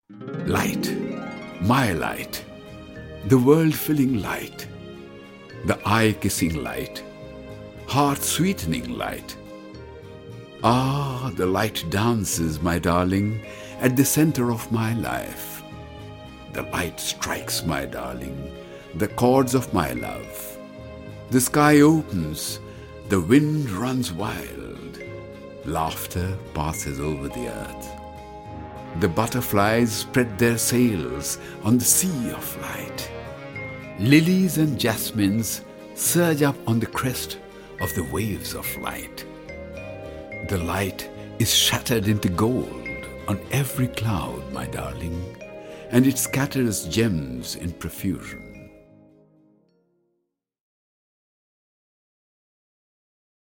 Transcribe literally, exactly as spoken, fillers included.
Light, my light, the world-filling light, the eye-kissing light, heart-sweetening light. Ah, the light dances, my darling, at the center of my life. The light strikes, my darling, the chords of my love. The sky opens, the wind runs wild, laughter passes over the earth. The butterflies spread their sails on the sea of light. Lilies and jasmines surge up on the crest of the waves of light. The light is shattered into gold on every cloud, my darling, and it scatters gems in profusion.